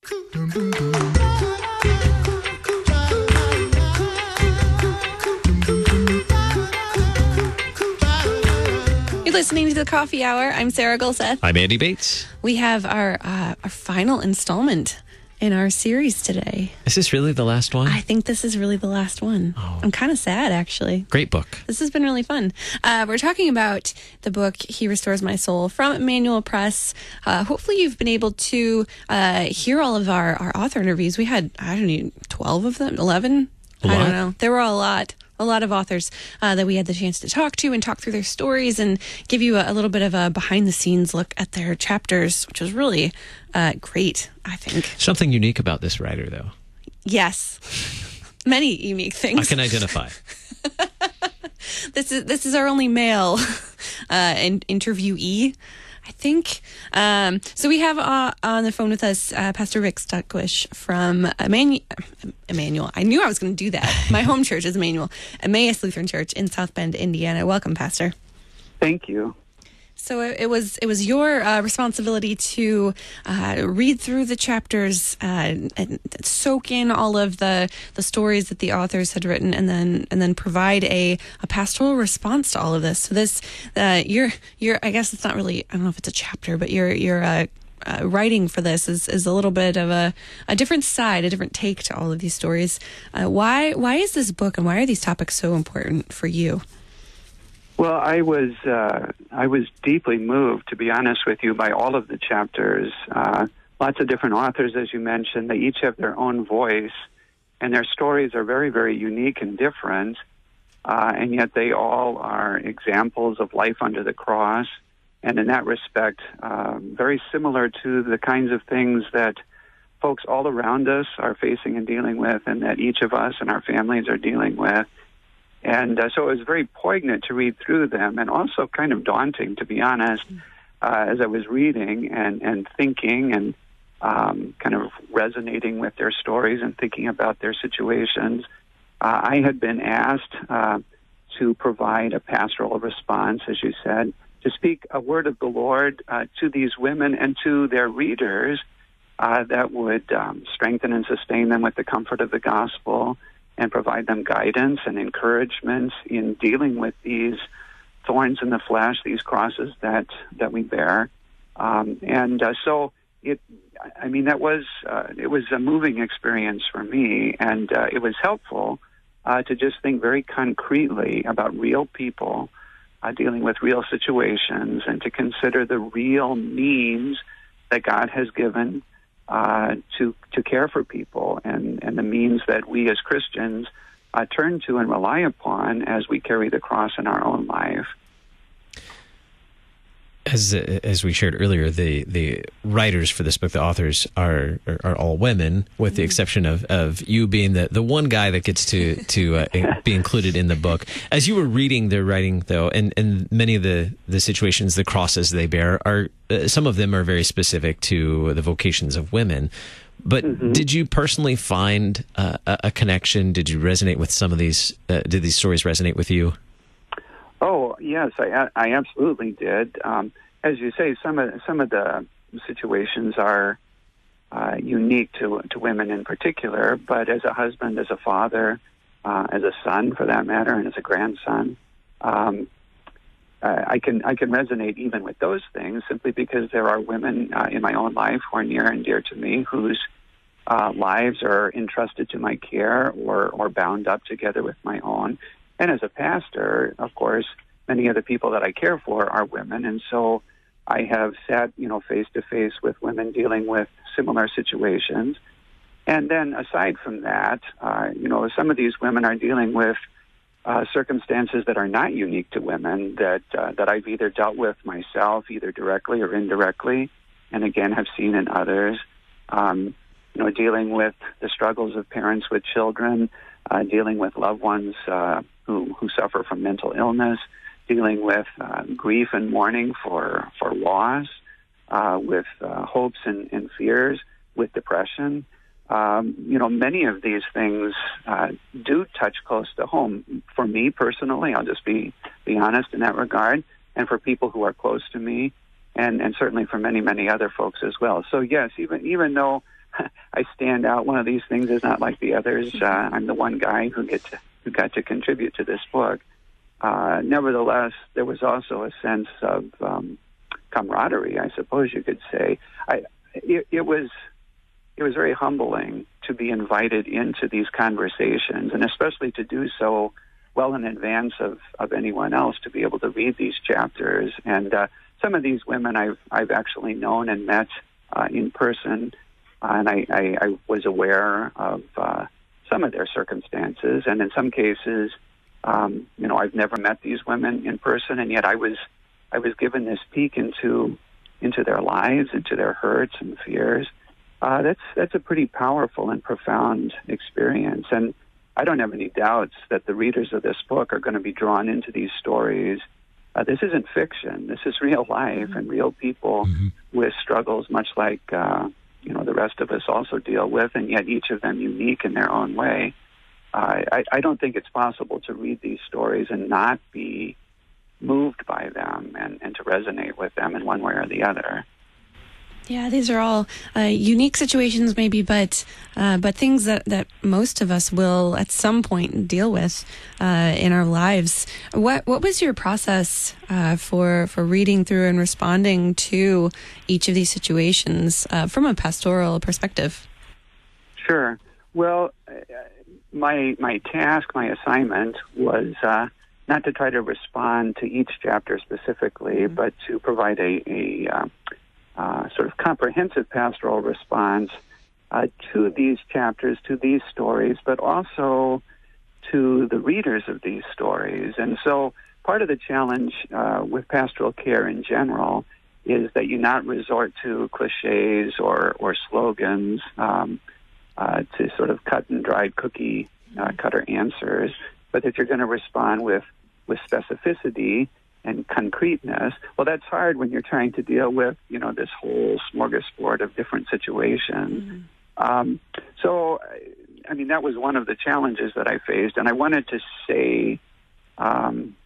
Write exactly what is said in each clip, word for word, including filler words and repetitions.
You're listening to The Coffee Hour. I'm Sarah Gulseth. I'm Andy Bates. We have our uh, our final installment in our series today. Is this really the last one? I think this is really the last one. Oh. I'm kind of sad, actually. Great book. This has been really fun. Uh, we're talking about the book, He Restores My Soul, from Emmanuel Press. Uh, hopefully you've been able to uh, hear all of our, our author interviews. We had, I don't know, twelve of them? eleven? A I lot? don't know. There were a lot. A lot of authors uh, that we had the chance to talk to and talk through their stories and give you a, a little bit of a behind-the-scenes look at their chapters, which was really uh, great, I think. Something unique about this writer, though. Yes. Many unique things. I can identify. This is this is our only male uh, in, interviewee, I think. Um, so we have uh, on the phone with us uh, Pastor Rick Stuckwish from Emmanuel. Emmanuel. I knew I was going to do that. My home church is Emmanuel, Emmaus Lutheran Church in South Bend, Indiana. Welcome, Pastor. Thank you. So it, it was it was your uh, responsibility to uh, read through the chapters, uh, and soak in all of the, the stories that the authors had written, and then and then provide a, a pastoral response to all of this. So this, uh, you're you're I guess it's not really, I don't know if it's a chapter, but you're you're uh, uh, writing for this is, is a little bit of a, a different side, a different take to all of these stories. Uh, why why is this book and why are these topics so important for you? Well, I was uh, I was deeply moved, to be honest with you, by all of the chapters. Uh, lots of different authors, as you mentioned. They each have their own voice, and their stories are very, very unique and different. Uh, and yet they all are examples of life under the cross, and in that respect, uh, very similar to the kinds of things that folks all around us are facing and dealing with, and that each of us and our families are dealing with. And uh, so it was very poignant to read through them, and also kind of daunting, to be honest, uh, as I was reading and, and thinking and um, kind of resonating with their stories and thinking about their situations. Uh, I had been asked uh, to provide a pastoral response, as you said, to speak a word of the Lord uh, to these women and to their readers uh, that would um, strengthen and sustain them with the comfort of the gospel, and provide them guidance and encouragement in dealing with these thorns in the flesh, these crosses that, that we bear. Um, and uh, so it, I mean, that was, uh, it was a moving experience for me, and uh, it was helpful uh, to just think very concretely about real people uh, dealing with real situations, and to consider the real means that God has given Uh, to to care for people, and, and the means that we as Christians uh, turn to and rely upon as we carry the cross in our own life. As as we shared earlier, the, the writers for this book, the authors, are are, are all women, with the exception of, of you being the, the one guy that gets to to uh, be included in the book. As you were reading their writing, though, and, and many of the, the situations, the crosses they bear, are uh, some of them are very specific to the vocations of women. But mm-hmm. Did you personally find uh, a, a connection? Did you resonate with some of these? Uh, did these stories resonate with you? Oh, yes, I, I absolutely did. Um, as you say, some of some of the situations are uh, unique to to women in particular. But as a husband, as a father, uh, as a son, for that matter, and as a grandson, um, I can I can resonate even with those things, simply because there are women uh, in my own life who are near and dear to me, whose uh, lives are entrusted to my care or or bound up together with my own. And as a pastor, of course, many of the people that I care for are women, and so I have sat, you know, face to face with women dealing with similar situations. And then, aside from that, uh, you know, some of these women are dealing with uh, circumstances that are not unique to women, that uh, that I've either dealt with myself, either directly or indirectly, and again have seen in others. Um, you know, dealing with the struggles of parents with children, uh, dealing with loved ones uh, who who suffer from mental illness, dealing with uh, grief and mourning for for loss, uh, with uh, hopes and, and fears, with depression. Um, you know, many of these things uh, do touch close to home. For me personally, I'll just be, be honest in that regard, and for people who are close to me, and, and certainly for many, many other folks as well. So yes, even even though I stand out. One of these things is not like the others. Uh, I'm the one guy who get to, who got to contribute to this book. Uh, nevertheless, there was also a sense of um, camaraderie, I suppose you could say. I, it, it was it was very humbling to be invited into these conversations, and especially to do so well in advance of, of anyone else, to be able to read these chapters. And uh, some of these women I've I've actually known and met uh, in person, uh, and I, I, I was aware of uh, some of their circumstances, and in some cases, um, you know, I've never met these women in person, and yet I was I was given this peek into into their lives, into their hurts and fears. Uh, that's that's a pretty powerful and profound experience, and I don't have any doubts that the readers of this book are going to be drawn into these stories. Uh, this isn't fiction. This is real life and real people mm-hmm. with struggles much like, uh, you know, the rest of us also deal with, and yet each of them unique in their own way. Uh, I, I don't think it's possible to read these stories and not be moved by them and, and to resonate with them in one way or the other. Yeah, these are all uh, unique situations maybe, but uh, but things that, that most of us will at some point deal with uh, in our lives. What what was your process uh, for for reading through and responding to each of these situations uh, from a pastoral perspective? Sure. Well, my my task, my assignment was uh, not to try to respond to each chapter specifically, mm-hmm. but to provide a, a uh, Uh, sort of comprehensive pastoral response uh, to these chapters, to these stories, but also to the readers of these stories. And so part of the challenge uh, with pastoral care in general is that you not resort to cliches or, or slogans um, uh, to sort of cut and dried cookie uh, cutter answers, but that you're going to respond with, with specificity and concreteness. Well, that's hard when you're trying to deal with, you know, this whole smorgasbord of different situations. Mm-hmm. Um, so, I mean, that was one of the challenges that I faced, and I wanted to say, um,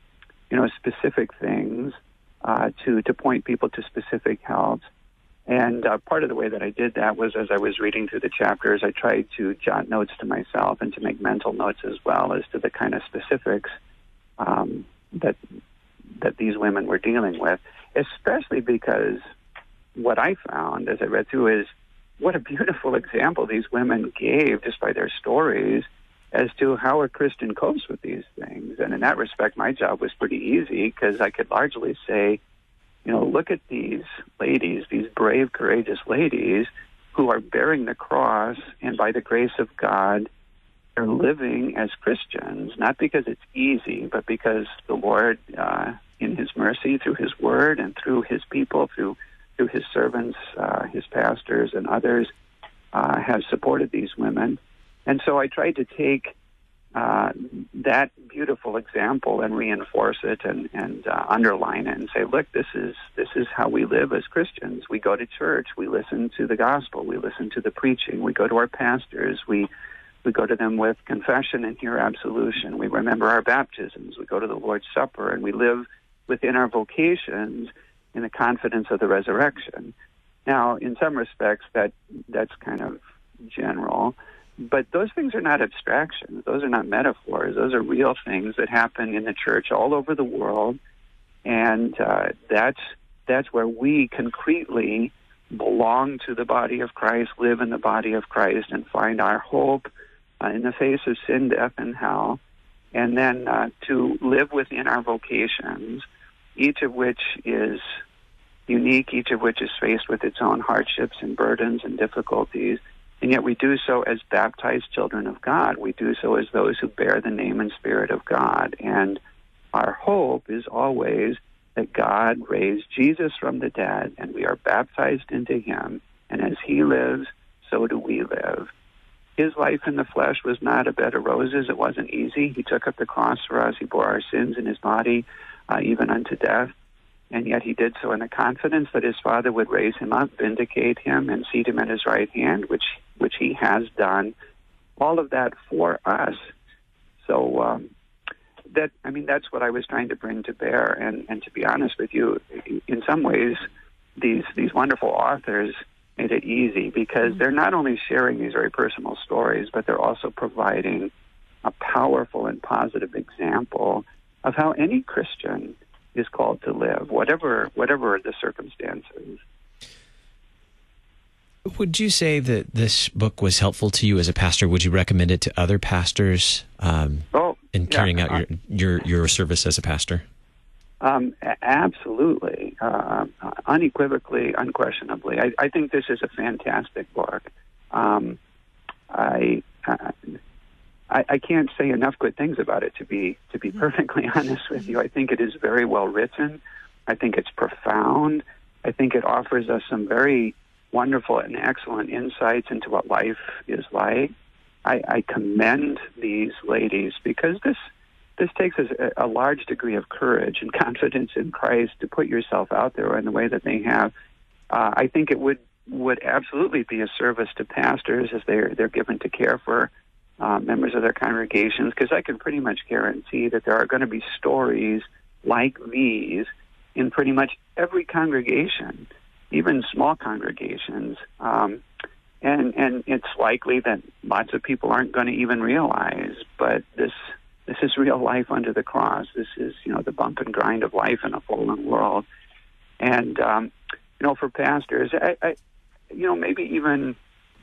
you know, specific things uh, to to point people to specific help. And uh, part of the way that I did that was, as I was reading through the chapters, I tried to jot notes to myself and to make mental notes as well as to the kind of specifics um, that that these women were dealing with, especially because what I found as I read through is what a beautiful example these women gave just by their stories as to how a Christian copes with these things. And in that respect, my job was pretty easy because I could largely say, you know, look at these ladies, these brave, courageous ladies who are bearing the cross, and by the grace of God, they're living as Christians, not because it's easy, but because the Lord, uh, in His mercy, through His Word and through His people, through through His servants, uh, His pastors and others, uh, have supported these women. And so I tried to take uh, that beautiful example and reinforce it and, and uh, underline it and say, look, this is this is how we live as Christians. We go to church. We listen to the gospel. We listen to the preaching. We go to our pastors. We We go to them with confession and hear absolution. We remember our baptisms. We go to the Lord's Supper, and we live within our vocations in the confidence of the resurrection. Now, in some respects, that that's kind of general, but those things are not abstractions. Those are not metaphors. Those are real things that happen in the church all over the world, and uh, that's that's where we concretely belong to the body of Christ, live in the body of Christ, and find our hope Uh, in the face of sin, death, and hell, and then uh, to live within our vocations, each of which is unique, each of which is faced with its own hardships and burdens and difficulties, and yet we do so as baptized children of God. We do so as those who bear the name and spirit of God, and our hope is always that God raised Jesus from the dead, and we are baptized into Him, and as He lives, so do we live. His life in the flesh was not a bed of roses. It wasn't easy. He took up the cross for us. He bore our sins in His body, uh, even unto death. And yet He did so in the confidence that His Father would raise Him up, vindicate Him, and seat Him at His right hand, which which He has done. All of that for us. So um, that I mean, that's what I was trying to bring to bear. And, and to be honest with you, in some ways, these these wonderful authors made it easy, because they're not only sharing these very personal stories, but they're also providing a powerful and positive example of how any Christian is called to live, whatever whatever the circumstances. Would you say that this book was helpful to you as a pastor? Would you recommend it to other pastors um, oh, in carrying yeah, out your, your your service as a pastor? Um, absolutely, uh, unequivocally, unquestionably. I, I think this is a fantastic book. Um, I, uh, I I can't say enough good things about it, to be to be perfectly honest with you. I think it is very well written. I think it's profound. I think it offers us some very wonderful and excellent insights into what life is like. I, I commend these ladies, because this this takes a, a large degree of courage and confidence in Christ to put yourself out there in the way that they have. Uh, I think it would would absolutely be a service to pastors as they're they're given to care for uh, members of their congregations, because I can pretty much guarantee that there are going to be stories like these in pretty much every congregation, even small congregations. Um, and, and it's likely that lots of people aren't going to even realize, but this this is real life under the cross. This is, you know, the bump and grind of life in a fallen world. And, um, you know, for pastors, I, I, you know, maybe even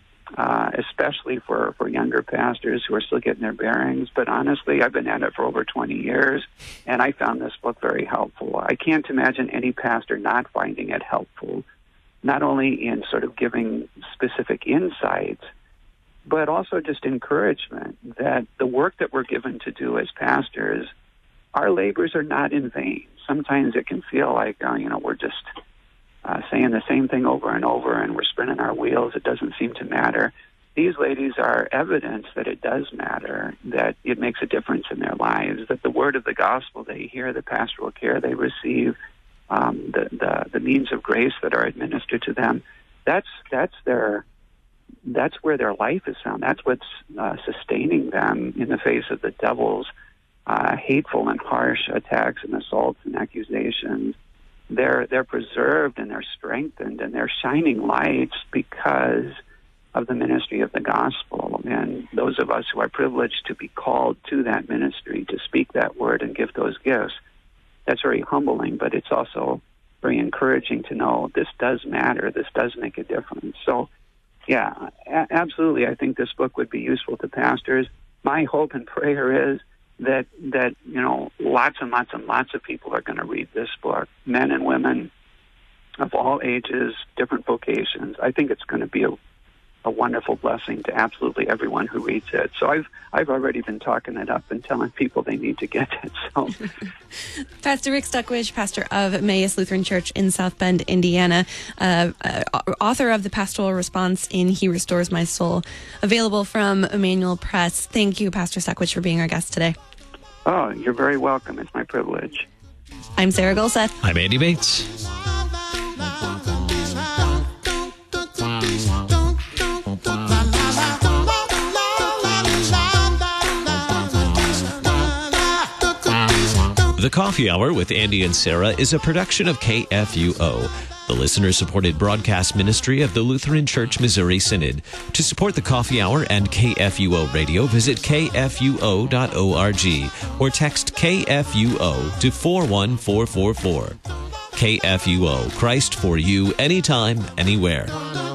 uh, especially for, for younger pastors who are still getting their bearings, but honestly, I've been at it for over twenty years, and I found this book very helpful. I can't imagine any pastor not finding it helpful, not only in sort of giving specific insights, but also just encouragement that the work that we're given to do as pastors, our labors are not in vain. Sometimes it can feel like, oh, you know, we're just uh, saying the same thing over and over and we're spinning our wheels. It doesn't seem to matter. These ladies are evidence that it does matter, that it makes a difference in their lives, that the word of the gospel they hear, the pastoral care they receive, um, the, the, the means of grace that are administered to them, that's that's their that's where their life is found. That's what's uh, sustaining them in the face of the devil's uh, hateful and harsh attacks and assaults and accusations. They're they're preserved and they're strengthened and they're shining lights because of the ministry of the gospel. And those of us who are privileged to be called to that ministry, to speak that word and give those gifts, that's very humbling, but it's also very encouraging to know this does matter, this does make a difference. So, yeah, a- absolutely, I think this book would be useful to pastors. My hope and prayer is that, that you know, lots and lots and lots of people are going to read this book, men and women of all ages, different vocations. I think it's going to be a a wonderful blessing to absolutely everyone who reads it. So I've I've already been talking it up and telling people they need to get it. So, Pastor Rick Stuckwich, pastor of Emmaus Lutheran Church in South Bend, Indiana, uh, uh, author of the Pastoral Response in He Restores My Soul, available from Emmanuel Press. Thank you, Pastor Stuckwich, for being our guest today. Oh, you're very welcome. It's my privilege. I'm Sarah Gulseth. I'm Andy Bates. The Coffee Hour with Andy and Sarah is a production of K F U O, the listener-supported broadcast ministry of the Lutheran Church Missouri Synod. To support the Coffee Hour and K F U O Radio, visit K F U O dot org or text K F U O to four one four four four. K F U O, Christ for you, anytime, anywhere.